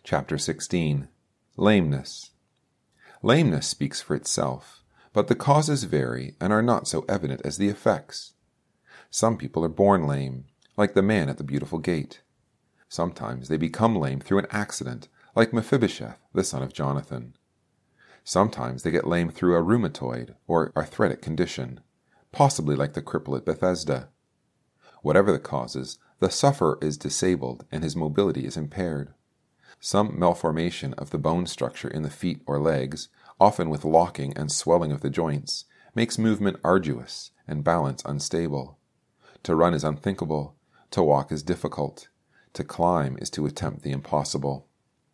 Chapter 16. Lameness. Lameness speaks for itself, but the causes vary and are not so evident as the effects. Some people are born lame, like the man at the beautiful gate. Sometimes they become lame through an accident, like Mephibosheth, the son of Jonathan. Sometimes they get lame through a rheumatoid or arthritic condition, possibly like the cripple at Bethesda. Whatever the causes, the sufferer is disabled and his mobility is impaired. Some malformation of the bone structure in the feet or legs, often with locking and swelling of the joints, makes movement arduous and balance unstable. To run is unthinkable, to walk is difficult, to climb is to attempt the impossible.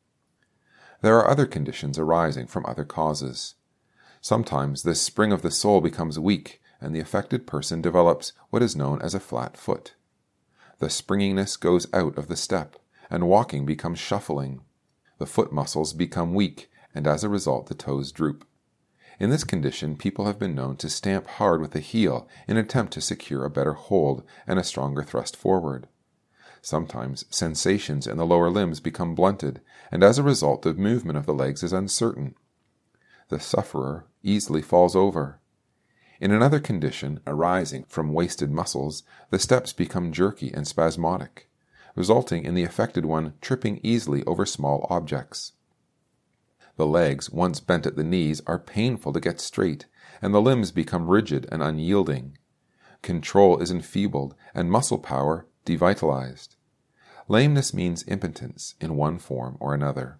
There are other conditions arising from other causes. Sometimes the spring of the soul becomes weak and the affected person develops what is known as a flat foot. The springiness goes out of the step, and walking becomes shuffling. The foot muscles become weak, and as a result the toes droop. In this condition, people have been known to stamp hard with the heel in an attempt to secure a better hold and a stronger thrust forward. Sometimes sensations in the lower limbs become blunted, and as a result the movement of the legs is uncertain. The sufferer easily falls over. In another condition, arising from wasted muscles, the steps become jerky and spasmodic, resulting in the affected one tripping easily over small objects. The legs, once bent at the knees, are painful to get straight, and the limbs become rigid and unyielding. Control is enfeebled, and muscle power devitalized. Lameness means impotence in one form or another.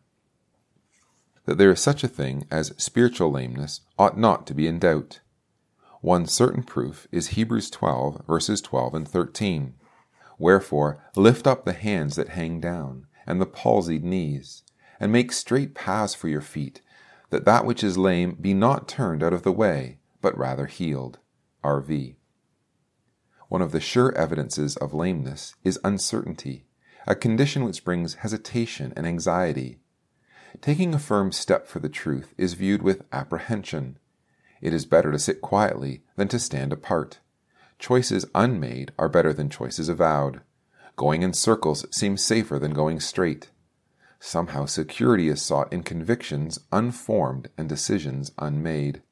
That there is such a thing as spiritual lameness ought not to be in doubt. One certain proof is Hebrews 12, verses 12 and 13. Wherefore, lift up the hands that hang down, and the palsied knees, and make straight paths for your feet, that that which is lame be not turned out of the way, but rather healed. R.V. One of the sure evidences of lameness is uncertainty, a condition which brings hesitation and anxiety. Taking a firm step for the truth is viewed with apprehension. It is better to sit quietly than to stand apart. Choices unmade are better than choices avowed. Going in circles seems safer than going straight. Somehow security is sought in convictions unformed and decisions unmade.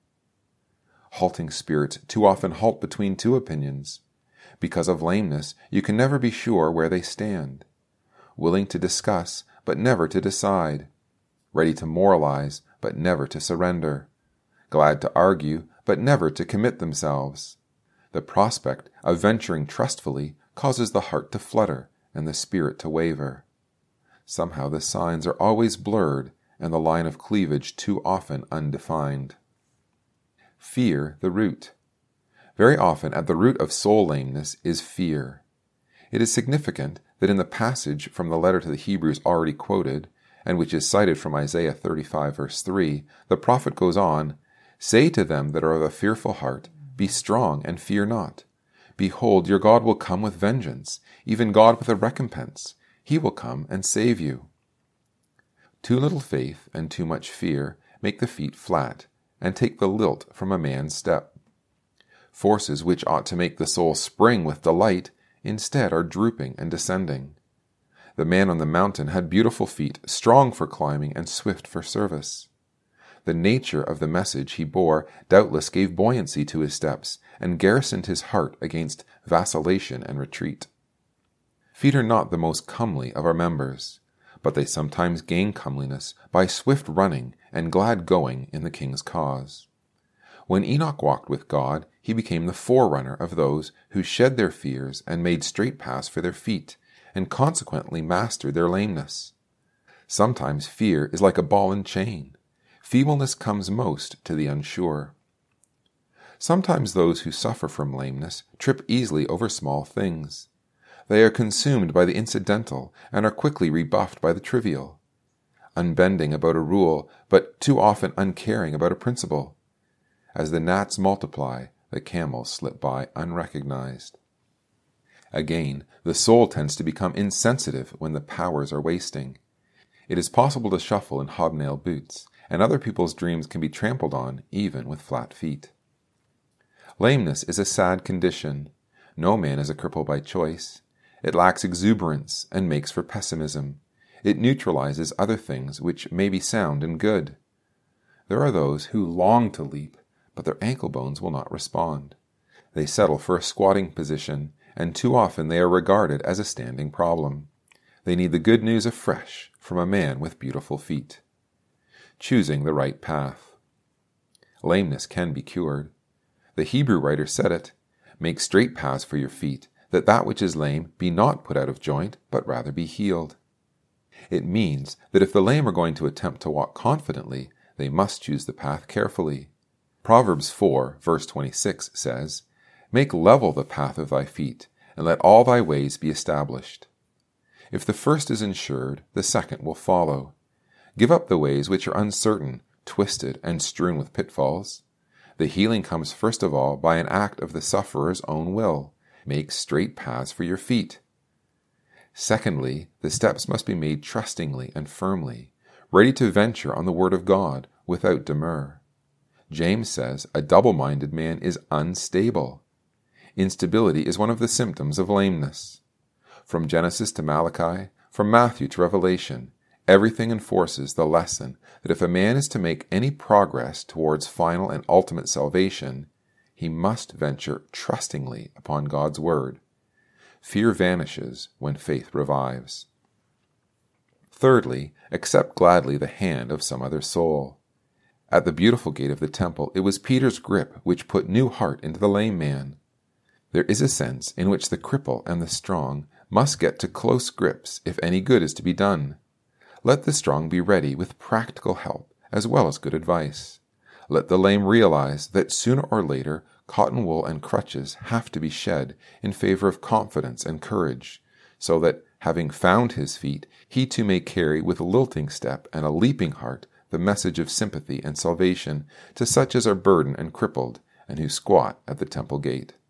Halting spirits too often halt between two opinions. Because of lameness, you can never be sure where they stand. Willing to discuss, but never to decide. Ready to moralize, but never to surrender. Glad to argue, but never to commit themselves. The prospect of venturing trustfully causes the heart to flutter and the spirit to waver. Somehow the signs are always blurred and the line of cleavage too often undefined. Fear the root. Very often at the root of soul lameness is fear. It is significant that in the passage from the letter to the Hebrews already quoted, and which is cited from Isaiah 35 verse 3, the prophet goes on, Say to them that are of a fearful heart, Be strong and fear not. Behold, your God will come with vengeance, even God with a recompense. He will come and save you. Too little faith and too much fear make the feet flat, and take the lilt from a man's step. Forces which ought to make the soul spring with delight, instead are drooping and descending. The man on the mountain had beautiful feet, strong for climbing and swift for service. The nature of the message he bore doubtless gave buoyancy to his steps, and garrisoned his heart against vacillation and retreat. Feet are not the most comely of our members, but they sometimes gain comeliness by swift running and glad going in the King's cause. When Enoch walked with God, he became the forerunner of those who shed their fears and made straight paths for their feet, and consequently mastered their lameness. Sometimes fear is like a ball and chain. Feebleness comes most to the unsure. Sometimes those who suffer from lameness trip easily over small things. They are consumed by the incidental and are quickly rebuffed by the trivial. Unbending about a rule, but too often uncaring about a principle. As the gnats multiply, the camels slip by unrecognized. Again, the soul tends to become insensitive when the powers are wasting. It is possible to shuffle in hobnail boots, and other people's dreams can be trampled on even with flat feet. Lameness is a sad condition. No man is a cripple by choice. It lacks exuberance and makes for pessimism. It neutralizes other things which may be sound and good. There are those who long to leap, but their ankle bones will not respond. They settle for a squatting position, and too often they are regarded as a standing problem. They need the good news afresh from a man with beautiful feet. Choosing the right path. Lameness can be cured. The Hebrew writer said it, "Make straight paths for your feet, that that which is lame be not put out of joint, but rather be healed." It means that if the lame are going to attempt to walk confidently, they must choose the path carefully. Proverbs 4, verse 26 says, "Make level the path of thy feet, and let all thy ways be established." If the first is ensured, the second will follow. Give up the ways which are uncertain, twisted, and strewn with pitfalls. The healing comes first of all by an act of the sufferer's own will. Make straight paths for your feet. Secondly, the steps must be made trustingly and firmly, ready to venture on the word of God without demur. James says a double-minded man is unstable. Instability is one of the symptoms of lameness. From Genesis to Malachi, from Matthew to Revelation, everything enforces the lesson that if a man is to make any progress towards final and ultimate salvation, he must venture trustingly upon God's word. Fear vanishes when faith revives. Thirdly, accept gladly the hand of some other soul. At the beautiful gate of the temple, it was Peter's grip which put new heart into the lame man. There is a sense in which the cripple and the strong must get to close grips if any good is to be done. Let the strong be ready with practical help as well as good advice. Let the lame realize that sooner or later cotton wool and crutches have to be shed in favor of confidence and courage, so that, having found his feet, he too may carry with a lilting step and a leaping heart the message of sympathy and salvation to such as are burdened and crippled and who squat at the temple gate.